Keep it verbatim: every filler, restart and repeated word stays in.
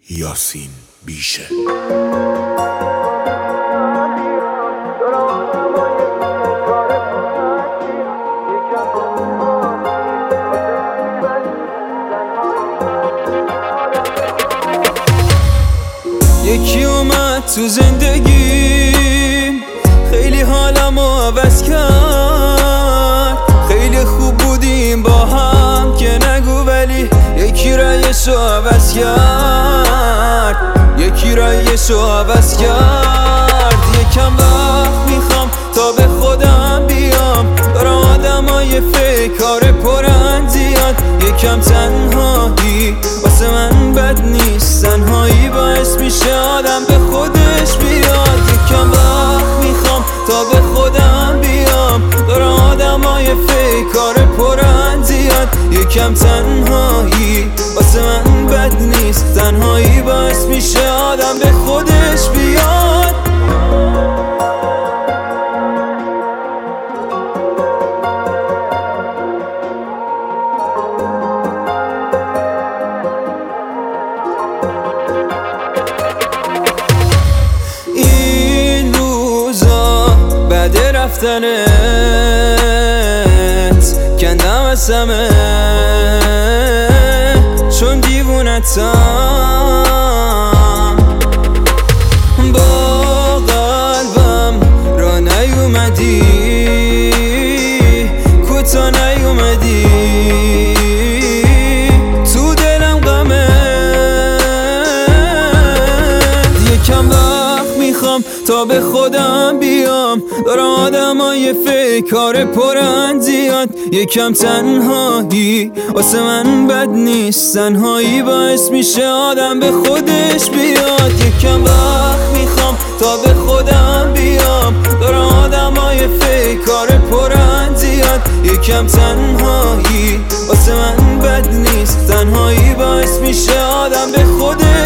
یاسین بیشه. یکی اومد تو زندگیم خیلی حالمو عوض کرد، خیلی خوب بودیم با هم که نگو، ولی یکی رایشو عوض کرد، یکی رایشو عوض کرد. یکم وقت میخوام تا به خودم بیام، دارم آدمای فیک کار پرن زیاد. یکم تنهایی واسه من بد نیست، تنهایی باعث میشه آدم به خودش بیاد. یکم وقت میخوام تا به خودم بیام، دارم آدمای فیک کار پرن زیاد. یکم تنهایی واسه من بد نیست، تنهایی باعث میشه آدم به خودش بیاد. این روزا بعد رفتنت کندم از همه، چون دیوونتم با قلبم را نیومدی، کوتا نیومدی، تو دلم غمه. یکم وقت میخوام تا به خودم بیام، دارم آدمای فیک کار پرن زیاد. یکم تنهایی واسه من بد نیست، تنهایی باعث میشه آدم به خودش بیاد. یکم وقت میخوام تا به خودم بیام، دارم آدمای فیک کار پرن زیاد. یکم تنهایی واسه من بد نیست، تنهایی باعث میشه آدم به خودش